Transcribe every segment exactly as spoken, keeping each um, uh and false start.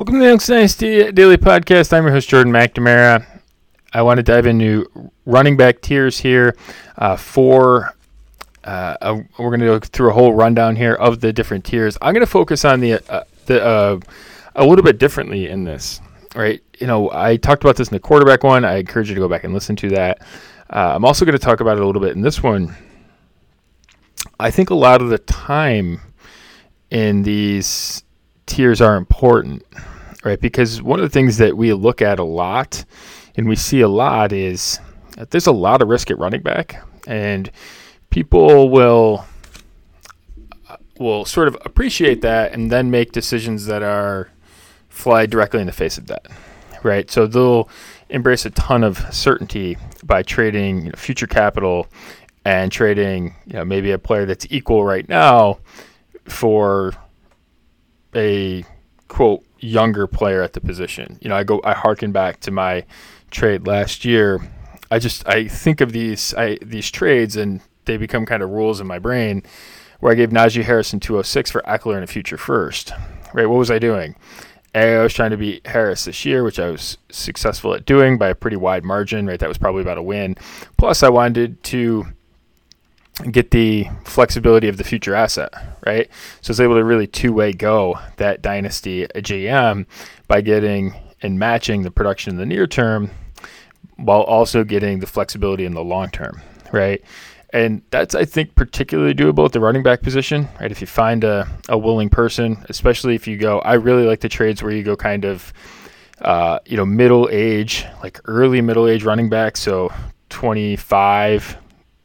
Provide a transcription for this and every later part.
Welcome to the Elks Dynasty Daily Podcast. I'm your host, Jordan McNamara. I want to dive into running back tiers here. Uh, for uh, uh, we're going to go through a whole rundown here of the different tiers. I'm going to focus on the uh, the uh, a little bit differently in this. Right? You know, I talked about this in the quarterback one. I encourage you to go back and listen to that. Uh, I'm also going to talk about it a little bit in this one. I think a lot of the time in these tiers are important, right? Because one of the things that we look at a lot and we see a lot is that there's a lot of risk at running back, and people will will sort of appreciate that and then make decisions that are fly directly in the face of that, right? So they'll embrace a ton of certainty by trading, you know, future capital and trading, you know, maybe a player that's equal right now for a quote younger player at the position. You know, I go I harken back to my trade last year. I just I think of these I these trades and they become kind of rules in my brain, where I gave Najee Harris in two oh six for Eckler and a future first. Right? What was I doing? A, I was trying to beat Harris this year, which I was successful at doing by a pretty wide margin, right? That was probably about a win. Plus I wanted to get the flexibility of the future asset, right? So I was able to really two-way go that dynasty G M by getting and matching the production in the near term while also getting the flexibility in the long term, right? And that's, I think, particularly doable at the running back position, right? If you find a, a willing person, especially if you go, I really like the trades where you go kind of, uh, you know, middle age, like early middle age running back. So twenty-five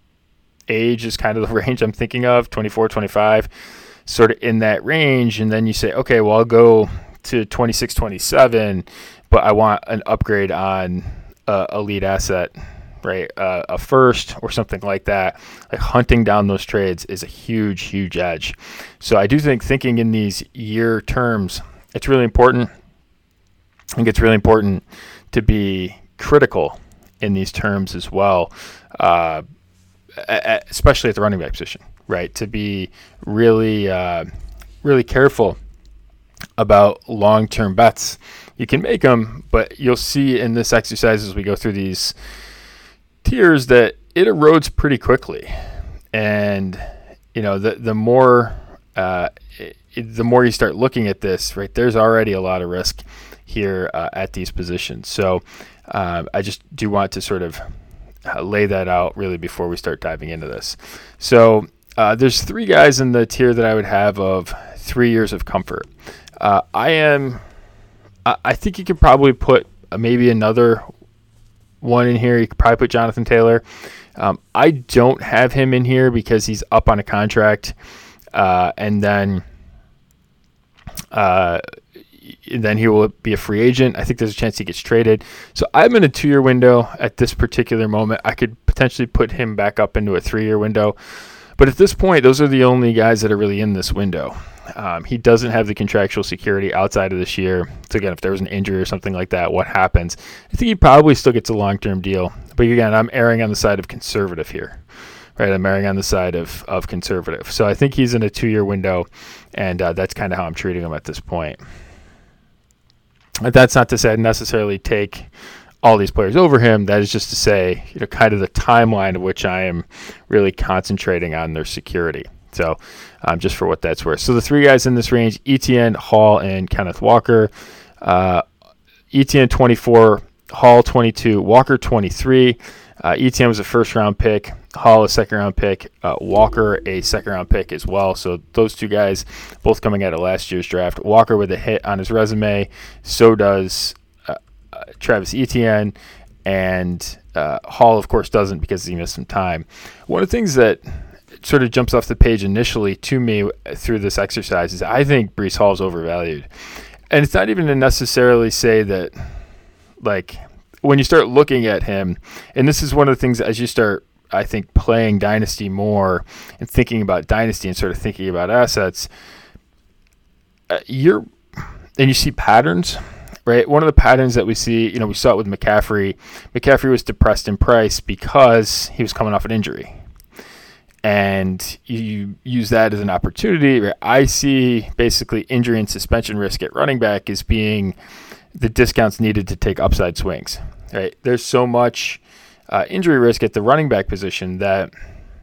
age is kind of the range I'm thinking of, twenty-four, twenty-five, sort of in that range. And then you say, okay, well, I'll go to twenty-six, twenty-seven, but I want an upgrade on uh, a lead asset, right? Uh, a first or something like that. Like hunting down those trades is a huge, huge edge. So I do think thinking in these year terms, it's really important. I think it's really important to be critical in these terms as well. Uh, especially at the running back position, right? To be really, uh, really careful about long-term bets. You can make them, but you'll see in this exercise as we go through these tiers that it erodes pretty quickly. And, you know, the the more uh, it, the more you start looking at this, right, there's already a lot of risk here uh, at these positions. So uh, I just do want to sort of Uh, lay that out really before we start diving into this. So uh, there's three guys in the tier that I would have of three years of comfort. Uh, I am, I, I think you could probably put uh, maybe another one in here. You could probably put Jonathan Taylor. Um, I don't have him in here because he's up on a contract, uh, and then uh, then he will be a free agent. I think there's a chance he gets traded. So I'm in a two-year window at this particular moment. I could potentially put him back up into a three-year window. But at this point, those are the only guys that are really in this window. Um, he doesn't have the contractual security outside of this year. So again, if there was an injury or something like that, what happens? I think he probably still gets a long-term deal. But again, I'm erring on the side of conservative here. Right, I'm erring on the side of, of conservative. So I think he's in a two-year window, and uh, that's kind of how I'm treating him at this point. That's not to say I'd necessarily take all these players over him. That is just to say, you know, kind of the timeline of which I am really concentrating on their security. So um, just for what that's worth. So the three guys in this range, Etienne, Hall, and Kenneth Walker. Uh, Etienne twenty-four, Hall twenty-two, Walker twenty-three. Uh, Etienne was a first-round pick. Hall a second-round pick. Uh, Walker a second-round pick as well. So those two guys both coming out of last year's draft. Walker with a hit on his resume. So does uh, uh, Travis Etienne. And uh, Hall, of course, doesn't because he missed some time. One of the things that sort of jumps off the page initially to me through this exercise is I think Breece Hall is overvalued. And it's not even to necessarily say that, like, when you start looking at him, and this is one of the things as you start, I think, playing Dynasty more and thinking about Dynasty and sort of thinking about assets, uh, you're, and you see patterns, right? One of the patterns that we see, you know, we saw it with McCaffrey. McCaffrey was depressed in price because he was coming off an injury. and you use that as an opportunity. I see basically injury and suspension risk at running back as being the discounts needed to take upside swings. Right? There's so much uh, injury risk at the running back position that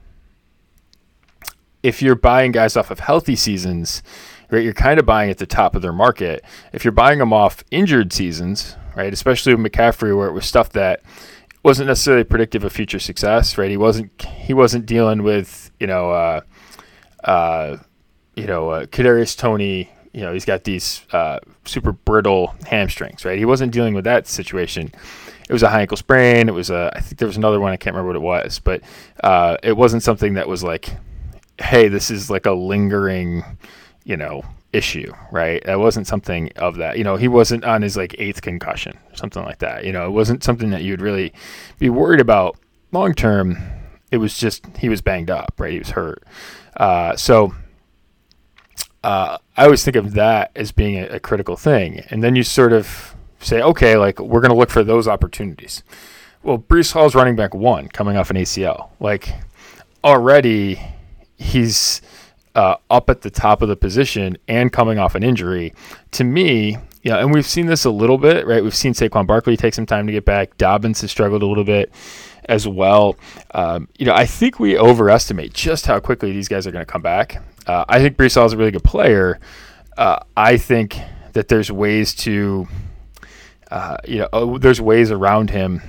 if you're buying guys off of healthy seasons, right, you're kind of buying at the top of their market. If you're buying them off injured seasons, right, especially with McCaffrey, where it was stuff that wasn't necessarily predictive of future success, right? He wasn't he wasn't dealing with you know uh, uh, you know uh, Kadarius Toney. You know, he's got these uh, super brittle hamstrings, right? He wasn't dealing with that situation. It was a high ankle sprain. It was a I think there was another one. I can't remember what it was, but uh, it wasn't something that was like, hey, this is like a lingering, you know, issue, right? It wasn't something of that. You know, he wasn't on his like eighth concussion, something like that. You know, it wasn't something that you'd really be worried about long term. It was just he was banged up, right? He was hurt. Uh, so uh, I always think of that as being a, a critical thing. And then you sort of say, okay, like we're going to look for those opportunities. Well, Breece Hall's running back one coming off an A C L. Like already he's uh, up at the top of the position and coming off an injury. To me, you know, and we've seen this a little bit, right? We've seen Saquon Barkley take some time to get back. Dobbins has struggled a little bit as well. Um, you know, I think we overestimate just how quickly these guys are going to come back. Uh, I think Breece Hall is a really good player. Uh, I think that there's ways to, uh, you know, oh, there's ways around him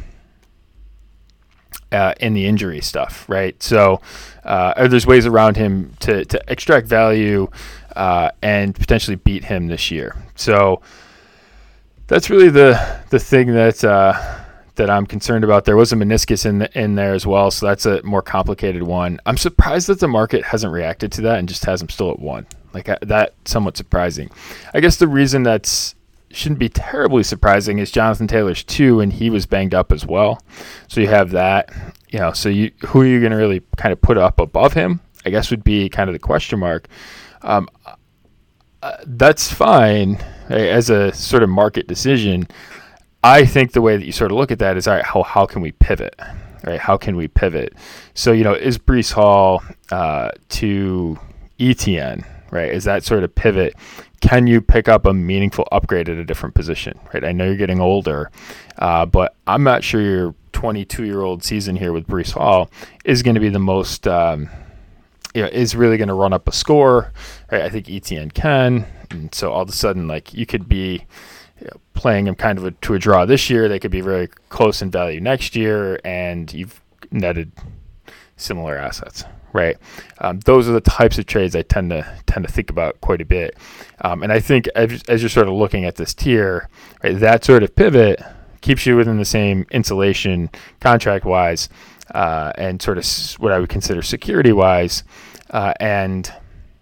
uh, in the injury stuff, right? So uh, or there's ways around him to, to extract value uh, and potentially beat him this year. So that's really the the thing that uh, that I'm concerned about. There was a meniscus in the, in there as well, so that's a more complicated one. I'm surprised that the market hasn't reacted to that and just has him still at one. Like uh, that, somewhat surprising. I guess the reason that's shouldn't be terribly surprising is Jonathan Taylor's two, and he was banged up as well. So you have that, you know. So you who are you going to really kind of put up above him? I guess would be kind of the question mark. Um, uh, that's fine right, as a sort of market decision. I think the way that you sort of look at that is, all right, how how can we pivot? Right? How can we pivot? So, you know, is Breece Hall uh, to E T N, right? Is that sort of pivot? Can you pick up a meaningful upgrade at a different position, right? I know you're getting older, uh, but I'm not sure your twenty-two-year-old season here with Breece Hall is going to be the most, um, you know, is really going to run up a score, right? I think E T N can, and so all of a sudden, like, you could be you know, playing them kind of a, to a draw this year. They could be very close in value next year, and you've netted similar assets. Right, um, those are the types of trades I tend to tend to think about quite a bit, um, and I think as, as you're sort of looking at this tier, right, that sort of pivot keeps you within the same insulation contract-wise, uh, and sort of what I would consider security-wise, uh, and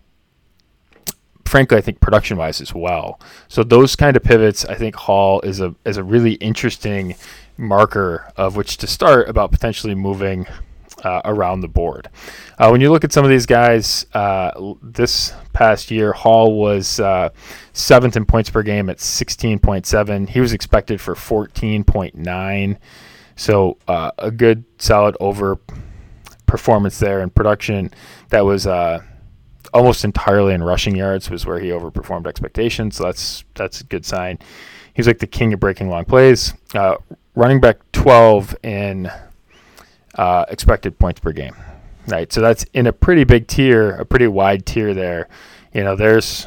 frankly, I think production-wise as well. So those kind of pivots, I think Hall is a is a really interesting marker of which to start about potentially moving Uh, around the board. Uh, when you look at some of these guys, uh, this past year, Hall was uh, seventh in points per game at sixteen point seven. He was expected for fourteen point nine. So uh, a good, solid over performance there in production. That was uh, almost entirely in rushing yards was where he overperformed expectations. So that's that's a good sign. He's like the king of breaking long plays. Uh, running back twelve in Uh, expected points per game, right? So that's in a pretty big tier, a pretty wide tier there. You know, there's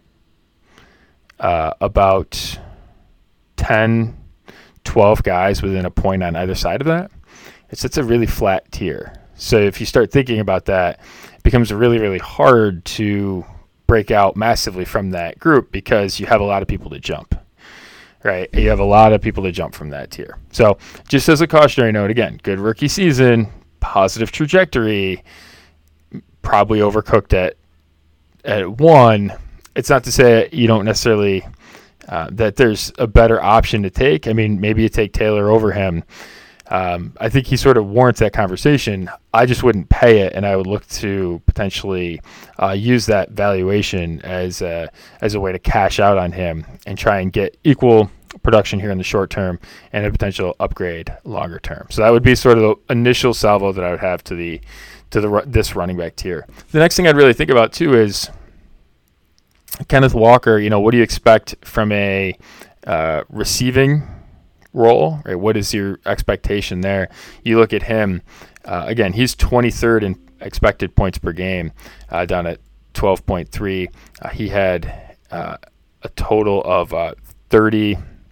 uh, about ten, twelve guys within a point on either side of that. It's it's a really flat tier. So if you start thinking about that, it becomes really, really hard to break out massively from that group because you have a lot of people to jump. Right, you have a lot of people to jump from that tier. So just as a cautionary note, again, good rookie season, positive trajectory, probably overcooked at at one. It's not to say you don't necessarily uh, that there's a better option to take. I mean, maybe you take Taylor over him. Um, I think he sort of warrants that conversation. I just wouldn't pay it, and I would look to potentially uh, use that valuation as a, as a way to cash out on him and try and get equal production here in the short term and a potential upgrade longer term. So that would be sort of the initial salvo that I would have to the to the this running back tier. The next thing I'd really think about too is Kenneth Walker. You know, what do you expect from a uh, receiving role? Right? What is your expectation there? You look at him uh, again. He's twenty-third in expected points per game, uh, down at twelve point three. Uh, he had uh, a total of uh, thirty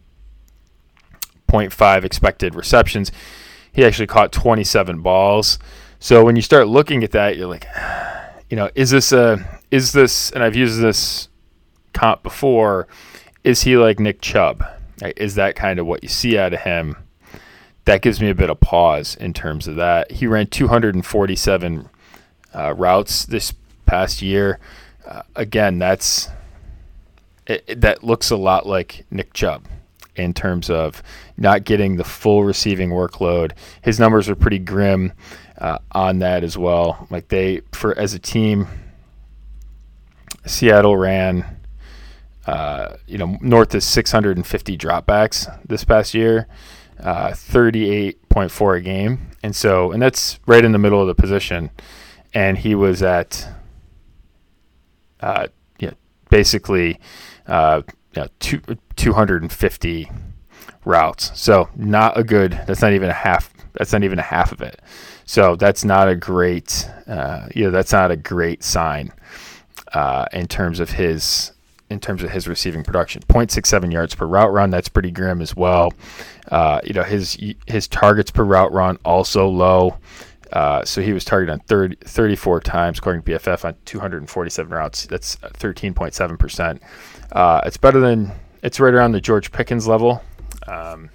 point five expected receptions. He actually caught twenty-seven balls. So when you start looking at that, you're like, you know, is this a, is this, and I've used this comp before, is he like Nick Chubb? Right? Is that kind of what you see out of him? That gives me a bit of pause in terms of that. He ran two hundred forty-seven uh, routes this past year. Uh, again, that's, it, it, that looks a lot like Nick Chubb in terms of not getting the full receiving workload. His numbers are pretty grim uh, on that as well. Like they, for as a team, Seattle ran, uh, you know, north of six hundred fifty dropbacks this past year, uh, thirty-eight point four a game, and so, and that's right in the middle of the position, and he was at, uh, yeah, basically, uh, yeah, two two hundred fifty routes. So not a good. That's not even a half. That's not even a half of it. So that's not a great. Uh, you know, that's not a great sign uh, in terms of his in terms of his receiving production. zero point six seven yards per route run. That's pretty grim as well. Uh, you know, his his targets per route run also low. Uh, so he was targeted on thirty, thirty-four times, according to P F F, on two hundred forty-seven routes. That's thirteen point seven percent. Uh, it's better than, it's right around the George Pickens level. Um,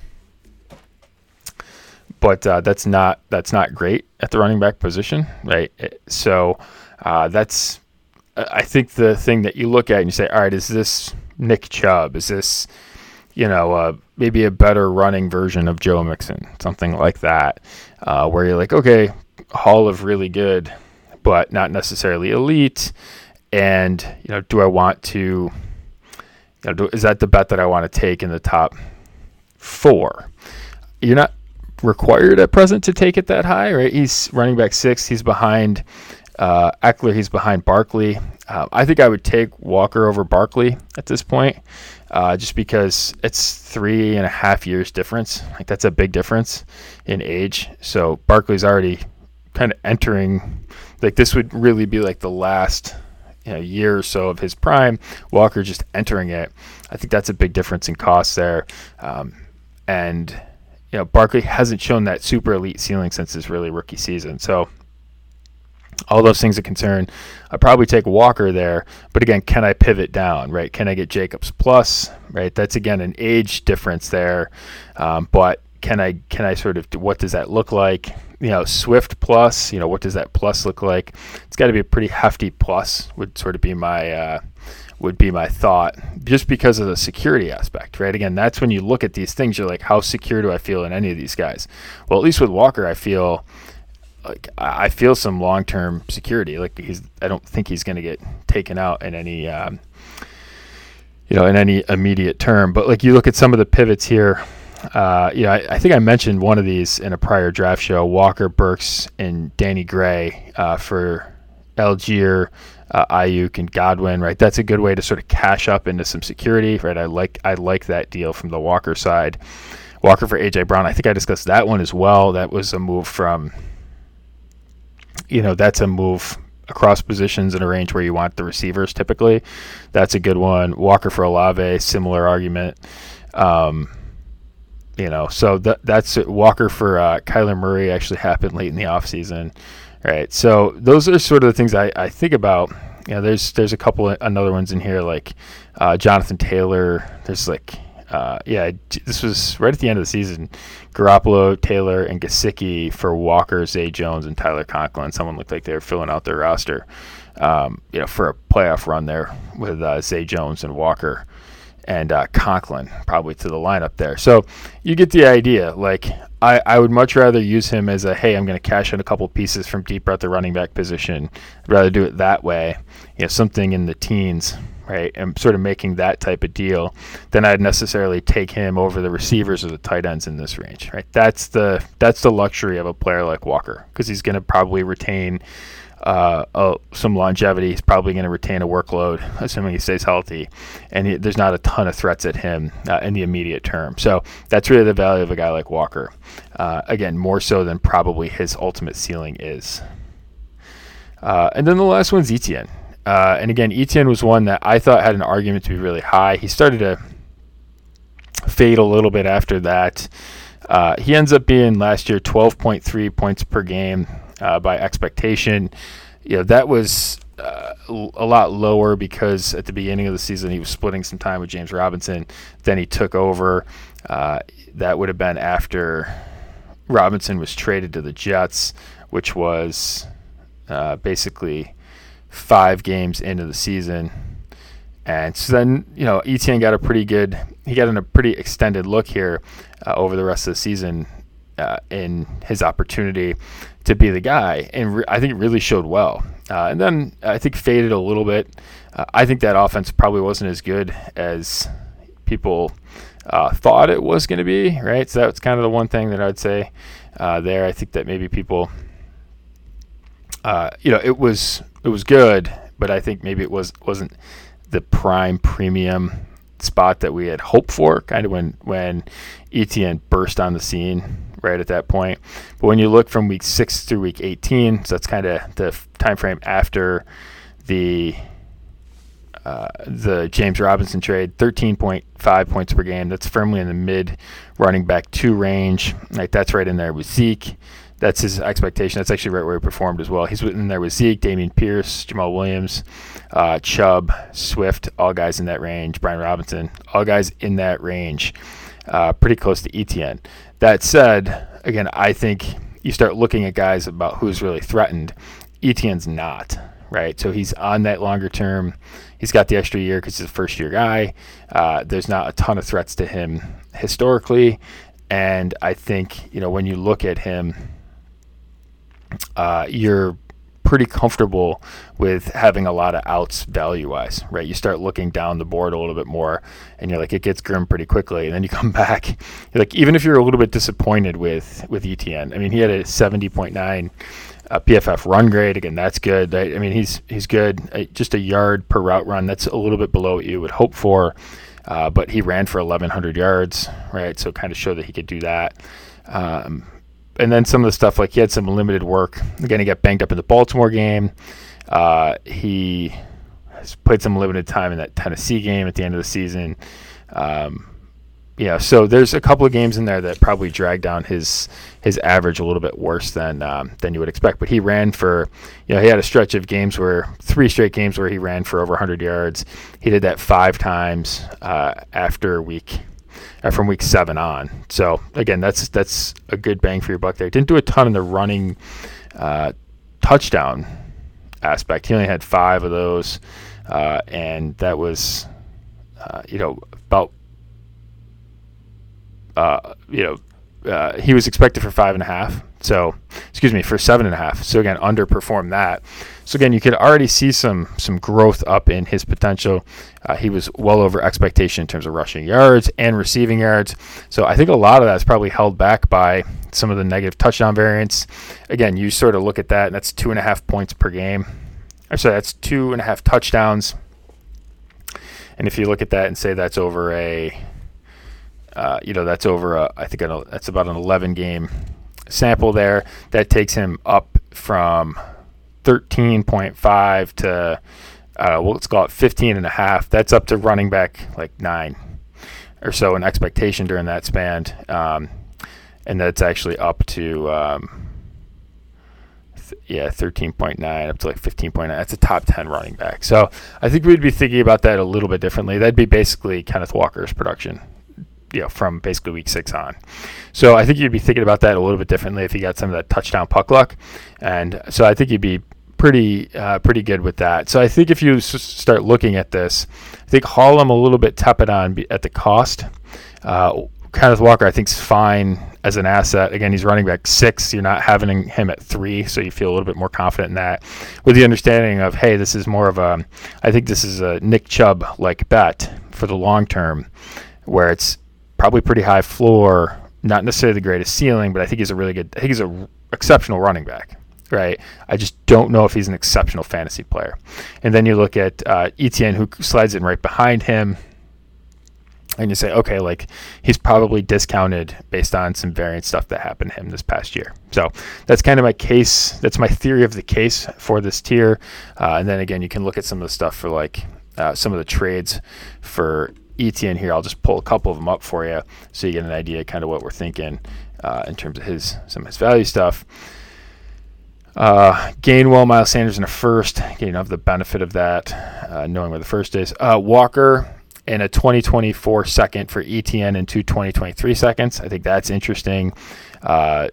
but uh, that's not that's not great at the running back position, right? So uh, that's, I think the thing that you look at and you say, all right, is this Nick Chubb? Is this, you know, uh, maybe a better running version of Joe Mixon, something like that, uh, where you're like, okay, Hall of really good, but not necessarily elite. And, you know, do I want to, you know, do, is that the bet that I want to take in the top four? You're not required at present to take it that high, right? He's running back six. He's behind uh, Eckler. He's behind Barkley. Uh, I think I would take Walker over Barkley at this point, uh, just because it's three and a half years difference. Like that's a big difference in age. So Barkley's already kind of entering, like this would really be like the last, you know, year or so of his prime. Walker just entering it. I think that's a big difference in cost there. Um, and, you know, Barkley hasn't shown that super elite ceiling since his really rookie season. So all those things are concerned. I'd probably take Walker there, but again, can I pivot down, right? Can I get Jacobs plus, right? That's again an age difference there, um, but can I can I sort of, what does that look like? You know, Swift plus, you know, what does that plus look like? It's got to be a pretty hefty plus. Would sort of be my uh, would be my thought, just because of the security aspect, right? Again, that's when you look at these things, you're like, how secure do I feel in any of these guys? Well, at least with Walker, I feel. Like I feel some long-term security. Like he's, I don't think he's going to get taken out in any, um, you know, in any immediate term. But like you look at some of the pivots here, uh, you know, I, I think I mentioned one of these in a prior draft show: Walker, Burks, and Danny Gray uh, for Algier, uh, Ayuk, and Godwin. Right, that's a good way to sort of cash up into some security. Right, I like I like that deal from the Walker side. Walker for A J Brown. I think I discussed that one as well. That was a move from. You know, that's a move across positions in a range where you want the receivers typically. That's a good one. Walker for Olave, similar argument. Um, you know, so that that's it. Walker for uh, Kyler Murray actually happened late in the offseason. Right. So those are sort of the things I, I think about. You know, there's there's a couple of another ones in here like uh, Jonathan Taylor. There's like, uh, yeah, this was right at the end of the season. Garoppolo, Taylor, and Gesicki for Walker, Zay Jones, and Tyler Conklin. Someone looked like they were filling out their roster, um, you know, for a playoff run there with uh, Zay Jones and Walker and uh, Conklin probably to the lineup there. So you get the idea. Like I, I would much rather use him as a, hey, I'm going to cash in a couple pieces from deeper at the running back position. I'd rather do it that way. You know, something in the teens, right, and sort of making that type of deal, then I'd necessarily take him over the receivers or the tight ends in this range, right? That's the that's the luxury of a player like Walker, because he's going to probably retain uh, uh, some longevity. He's probably going to retain a workload, assuming he stays healthy, and he, there's not a ton of threats at him uh, in the immediate term. So that's really the value of a guy like Walker. Uh, again, more so than probably his ultimate ceiling is. Uh, and then the last one's Etienne. Uh, and again, Etienne was one that I thought had an argument to be really high. He started to fade a little bit after that. Uh, he ends up being last year twelve point three points per game uh, by expectation. You know, that was uh, a lot lower because at the beginning of the season he was splitting some time with James Robinson. Then he took over. Uh, that would have been after Robinson was traded to the Jets, which was uh, basically five games into the season. And so then, you know, Etienne got a pretty good, he got in a pretty extended look here uh, over the rest of the season uh, in his opportunity to be the guy. And re- I think it really showed well. Uh, and then I think faded a little bit. Uh, I think that offense probably wasn't as good as people uh, thought it was going to be, right? So that's kind of the one thing that I'd say uh, there. I think that maybe people, uh, you know, it was, it was good, but I think maybe it was, wasn't the prime premium spot that we had hoped for, kind of when, when Etienne burst on the scene right at that point. But when you look from week six through week eighteen, so that's kind of the time frame after the uh, the James Robinson trade, thirteen point five points per game. That's firmly in the mid running back two range. Like that's right in there with Zeke. That's his expectation. That's actually right where he performed as well. He's in there with Zeke, Dameon Pierce, Jamal Williams, uh, Chubb, Swift, all guys in that range. Brian Robinson, all guys in that range, uh, pretty close to Etienne. That said, again, I think you start looking at guys about who's really threatened. Etienne's not, right? So he's on that longer term. He's got the extra year because he's a first-year guy. Uh, there's not a ton of threats to him historically. And I think, you know, when you look at him, Uh, you're pretty comfortable with having a lot of outs value-wise, right? You start looking down the board a little bit more, and you're like, it gets grim pretty quickly. And then you come back, you're like, even if you're a little bit disappointed with with Etienne, I mean, he had a seventy point nine uh, P F F run grade. Again, that's good. I, I mean, he's he's good. Uh, just a yard per route run. That's a little bit below what you would hope for, uh, but he ran for eleven hundred yards, right? So kind of showed that he could do that. Um, And then some of the stuff, like he had some limited work. Again, he got banged up in the Baltimore game. Uh, he has played some limited time in that Tennessee game at the end of the season. Um, yeah, so there's a couple of games in there that probably dragged down his his average a little bit worse than um, than you would expect. But he ran for, you know, he had a stretch of games where three straight games where he ran for over one hundred yards. He did that five times uh, after week. Uh, from week seven on. So again, that's that's a good bang for your buck there. Didn't do a ton in the running uh, touchdown aspect. He only had five of those, uh, and that was, uh, you know, about, uh, you know, uh, he was expected for five and a half. So, excuse me, for seven and a half. So again, underperformed that. So again, you could already see some some growth up in his potential. Uh, he was well over expectation in terms of rushing yards and receiving yards. So I think a lot of that is probably held back by some of the negative touchdown variance. Again, you sort of look at that, and that's two and a half points per game. I'm sorry, that's two and a half touchdowns. And if you look at that and say that's over a, uh, you know, that's over a, I think an, that's about an eleven game sample there. That takes him up from thirteen point five to, uh, well, let's call it fifteen and a half. That's up to running back like nine or so in expectation during that span. Um, and that's actually up to, um, th- yeah, thirteen point nine up to like fifteen point nine. That's a top ten running back. So I think we'd be thinking about that a little bit differently. That'd be basically Kenneth Walker's production, you know, from basically week six on. So I think you'd be thinking about that a little bit differently if you got some of that touchdown puck luck. And so I think you'd be pretty uh, pretty good with that. So I think if you s- start looking at this, I think Hall I'm a little bit tepid on be- at the cost. Uh, Kenneth Walker I think is fine as an asset. Again, he's running back six. You're not having him at three, so you feel a little bit more confident in that. With the understanding of, hey, this is more of a, I think this is a Nick Chubb-like bet for the long term, where it's probably pretty high floor, not necessarily the greatest ceiling, but I think he's a really good, I think he's an exceptional running back. Right, I just don't know if he's an exceptional fantasy player. And then you look at uh, Etienne, who slides in right behind him, and you say, okay, like he's probably discounted based on some variant stuff that happened to him this past year. So that's kind of my case. That's my theory of the case for this tier. Uh, and then again, you can look at some of the stuff for like uh, some of the trades for Etienne here. I'll just pull a couple of them up for you so you get an idea kind of what we're thinking uh, in terms of his some of his value stuff. Uh, Gainwell, Miles Sanders in a first. You know, have the benefit of that, uh, knowing where the first is. Uh, Walker in a twenty twenty-four second for Etienne and two twenty twenty-three seconds. I think that's interesting. Uh,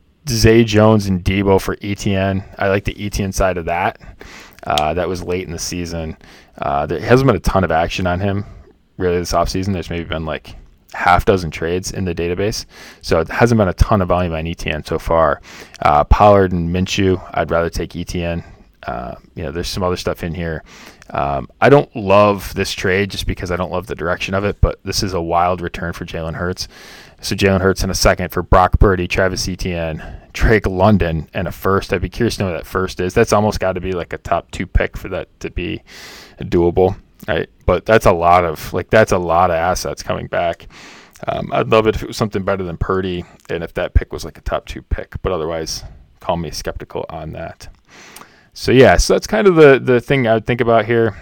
Zay Jones and Debo for Etienne. I like the Etienne side of that. Uh, that was late in the season. Uh, there hasn't been a ton of action on him really this offseason. There's maybe been like half dozen trades in the database, so it hasn't been a ton of volume on Etienne so far. Uh, Pollard and Minshew, I'd rather take Etienne. Uh, you know, there's some other stuff in here. Um, I don't love this trade just because I don't love the direction of it, but this is a wild return for Jalen Hurts. So Jalen Hurts in a second for Brock Purdy, Travis Etienne, Drake London, and a first. I'd be curious to know what that first is. That's almost got to be like a top two pick for that to be doable. Right, but that's a lot of like that's a lot of assets coming back. Um, I'd love it if it was something better than Purdy, and if that pick was like a top two pick. But otherwise, call me skeptical on that. So yeah, so that's kind of the the thing I would think about here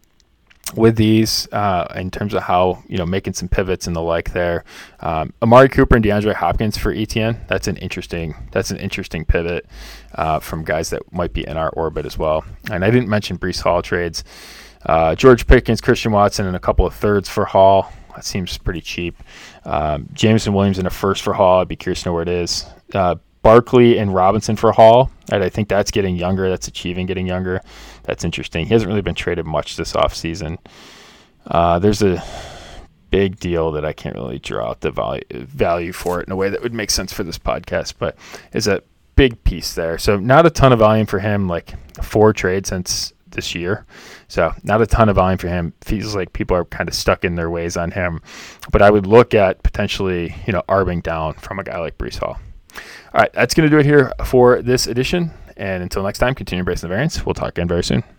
with these uh, in terms of how you know making some pivots and the like there. Um, Amari Cooper and DeAndre Hopkins for Etienne. That's an interesting that's an interesting pivot uh, from guys that might be in our orbit as well. And I didn't mention Breece Hall trades. Uh, George Pickens, Christian Watson, and a couple of thirds for Hall. That seems pretty cheap. Um, Jameson Williams in a first for Hall. I'd be curious to know where it is. Uh, Barkley and Robinson for Hall. And I think that's getting younger. That's achieving getting younger. That's interesting. He hasn't really been traded much this offseason. Uh, there's a big deal that I can't really draw out the value, value for it in a way that would make sense for this podcast, but is a big piece there. So not a ton of volume for him, like four trades since this year. So not a ton of volume for him. Feels like people are kind of stuck in their ways on him. But I would look at potentially, you know, arbing down from a guy like Breece Hall. All right, that's going to do it here for this edition. And until next time, continue embracing the variance. We'll talk again very soon.